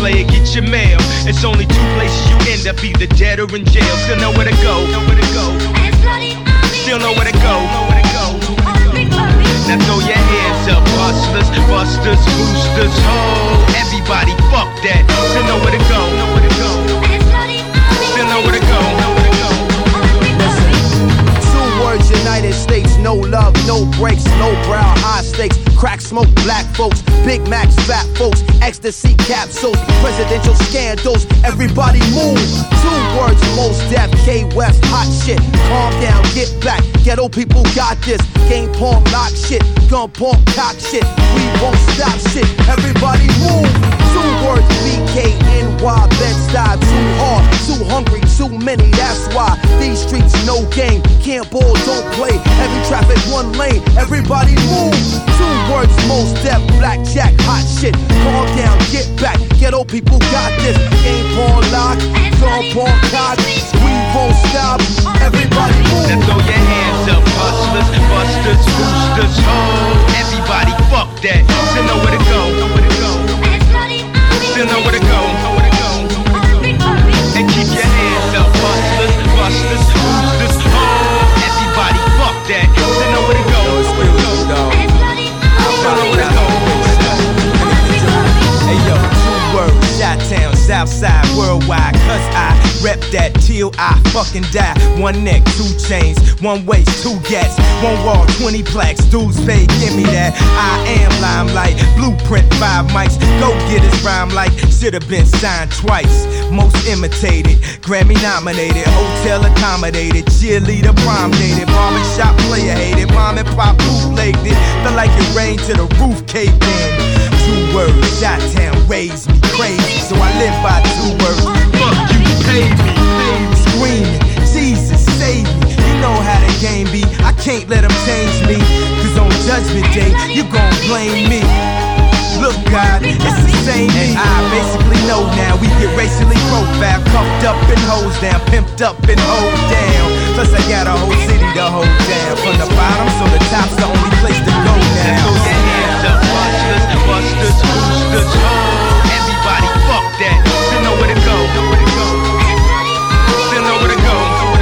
player, get your mail. It's only two places you end up, either dead or in jail. Still know where to go. Still know where to go. Now throw your hands up, hustlers, busters, boosters, ho. Everybody, fuck that. Still know where to go. Still know where to go. Two words, United States, no love, no breaks, low brow, high stakes, crack smoke, black folks, Big Macs, fat folks, ecstasy capsules, presidential scandals, everybody move. Two words, most deaf, K-West, hot shit, calm down, get back, ghetto people got this, game porn, lock shit, gun porn, cock shit, we won't stop shit, everybody move. Two words, BKNY, Bed-Stuy, too hard, too hungry, too many, that's why these streets no game, can't ball, don't play, heavy traffic, one lane, everybody move. Two words, most deaf, blackjack, hot shit, calm down, get back, ghetto people got this, game porn, lock, gun porn, cock, we won't stop, everybody move. Now throw your hands up, hustlers, busters, boosters, ho. Everybody, fuck that, still know where to go. Still know where to go. And keep your hands up, hustlers, busters, boosters, ho. Everybody, fuck that, still know where to go. Still know where to go. Hey yo, two words, Chi-Town, Southside, worldwide, cause I rep that till I fucking die. One neck, two chains, one waist, two gats, one wall, 20 plaques, dudes pay, give me that. I am limelight, blueprint, 5 mics, go get his rhyme like should've been signed twice. Most imitated, Grammy nominated, hotel accommodated, cheerleader prom dated, barbershop player hated, mom and pop bootlegged it, felt like it rained to the roof caved in. Two words, Chi-Town raised me crazy, so I live by two words. Fuck you, pay me. Screaming, Jesus save me. You know how the game be, I can't let them change me. Cause on Judgment Day, you gon' blame me. Look God, it's the same me. I basically know now, we get racially profiled, cuffed up and hosed down, pimped up and hoed down. Plus I got a whole city to hold down. From the bottom, so the top's the only place to go now. Throw your hands up, hustlers, busters, boosters, ho. Everybody, fuck that, still know where to go. Still know where to go.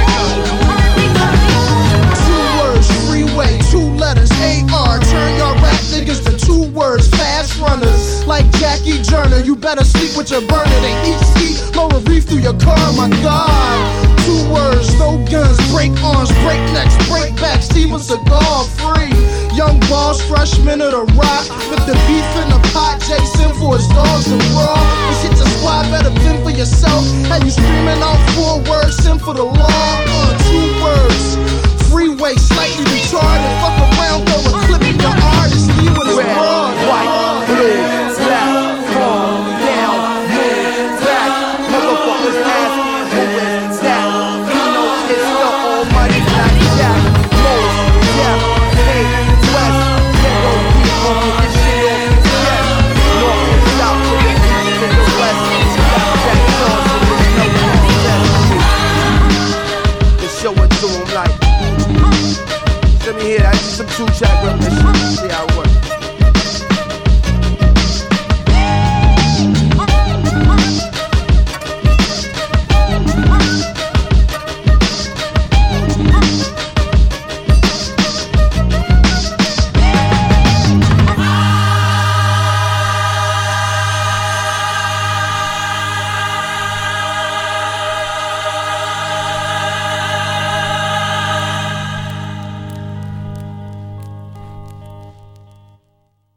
Two words, freeway, two letters, AR. Turn your rap niggas to two words, fast runners. Like Jackie Joyner, you better sleep with your burner. They eat ski, lower reef through your car, my God. Two words, no guns, break arms, break necks, break back, Steven Seagal free. Young boss, freshman of the rock, with the beef in the pot, Jason for his dogs to